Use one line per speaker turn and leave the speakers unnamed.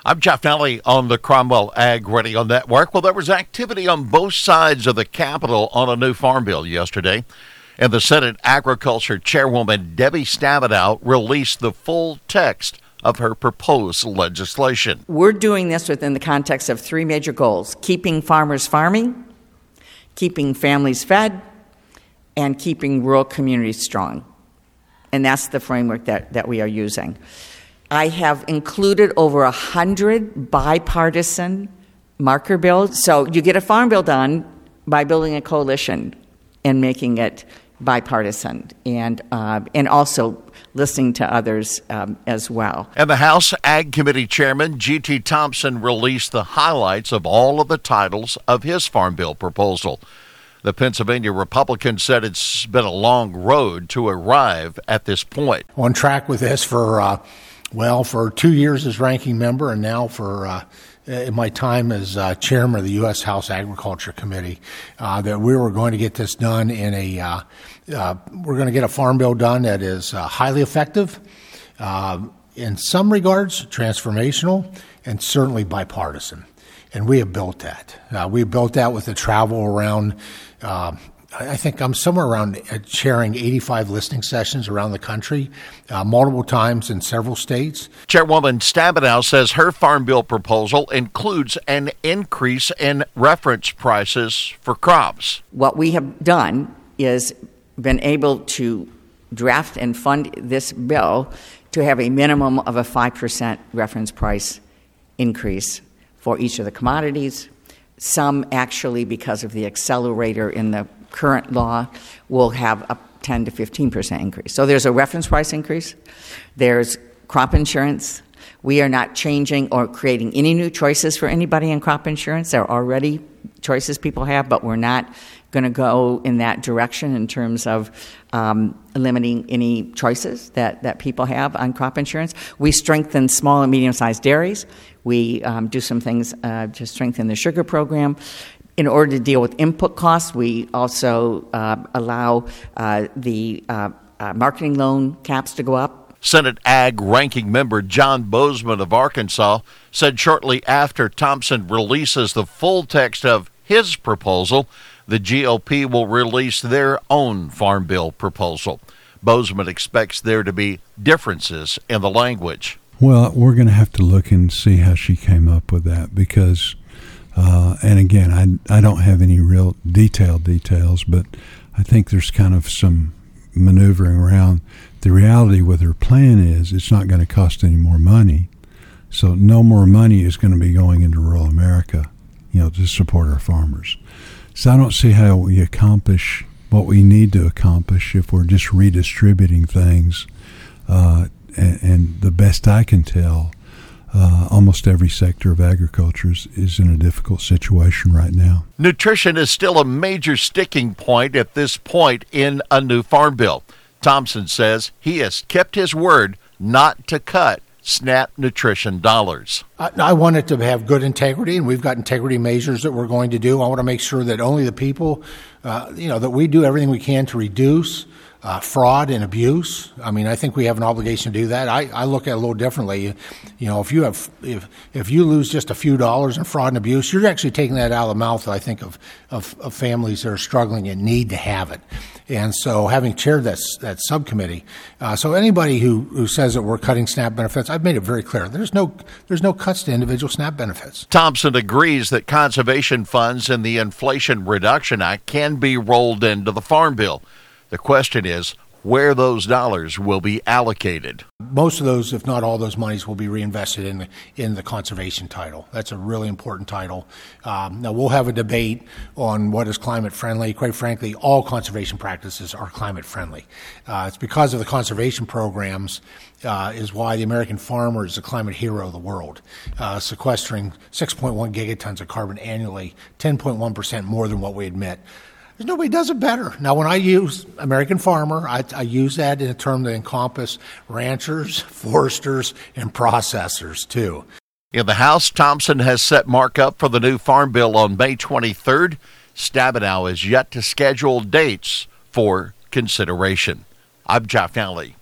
I'm Jeff Nally on the Cromwell Ag Radio Network. Well, there was activity on both sides of the Capitol on a new farm bill yesterday, and the Senate Agriculture Chairwoman Debbie Stabenow released the full text of her proposed legislation.
We're doing this within the context of three major goals: keeping farmers farming, keeping families fed, and keeping rural communities strong. And that's the framework that we are using. I have included over 100 bipartisan marker bills. So you get a farm bill done by building a coalition and making it bipartisan, and also listening to others as well.
And the House Ag Committee Chairman G.T. Thompson released the highlights of all of the titles of his farm bill proposal. The Pennsylvania Republican said it's been a long road to arrive at this point.
On track with this for 2 years as ranking member, and now for in my time as chairman of the U.S. House Agriculture Committee, that we were going to get this done we're going to get a farm bill done that is highly effective, in some regards transformational, and certainly bipartisan. And we have built that. We built that with the travel around. I think I'm somewhere around chairing 85 listening sessions around the country, multiple times in several states.
Chairwoman Stabenow says her farm bill proposal includes an increase in reference prices for crops.
What we have done is been able to draft and fund this bill to have a minimum of a 5% reference price increase for each of the commodities. Some actually, because of the accelerator in the current law, will have a 10 to 15% increase. So there's a reference price increase. There's crop insurance. We are not changing or creating any new choices for anybody in crop insurance. There are already choices people have, but we're not going to go in that direction in terms of limiting any choices that people have on crop insurance. We strengthen small and medium-sized dairies. We do some things to strengthen the sugar program. In order to deal with input costs, we also allow the marketing loan caps to go up.
Senate Ag Ranking Member John Boozman of Arkansas said shortly after Thompson releases the full text of his proposal, the GOP will release their own farm bill proposal. Boozman expects there to be differences in the language.
Well, we're going to have to look and see how she came up with that because, and again, I don't have any real details, but I think there's kind of some maneuvering around. The reality with her plan is it's not going to cost any more money. So no more money is going to be going into rural America, to support our farmers. So I don't see how we accomplish what we need to accomplish if we're just redistributing things. And the best I can tell, almost every sector of agriculture is in a difficult situation right now.
Nutrition is still a major sticking point at this point in a new farm bill. Thompson says he has kept his word not to cut SNAP nutrition dollars.
I want it to have good integrity, and we've got integrity measures that we're going to do. I want to make sure that only the people, that we do everything we can to reduce fraud and abuse. I mean, I think we have an obligation to do that. I look at it a little differently. If you lose just a few dollars in fraud and abuse, you're actually taking that out of the mouth, I think, of families that are struggling and need to have it. And so having chaired that subcommittee, so anybody who says that we're cutting SNAP benefits, I've made it very clear. There's no cuts to individual SNAP benefits.
Thompson agrees that conservation funds in the Inflation Reduction Act can be rolled into the Farm Bill. The question is where those dollars will be allocated.
Most of those, if not all those monies, will be reinvested in the conservation title. That's a really important title. Now, we'll have a debate on what is climate friendly. Quite frankly, all conservation practices are climate friendly. It's because of the conservation programs is why the American farmer is the climate hero of the world, sequestering 6.1 gigatons of carbon annually, 10.1% more than what we emit. There's nobody does it better. Now, when I use American farmer, I use that in a term that encompasses ranchers, foresters, and processors, too.
In the House, Thompson has set markup for the new Farm Bill on May 23rd. Stabenow is yet to schedule dates for consideration. I'm Jeff Nally.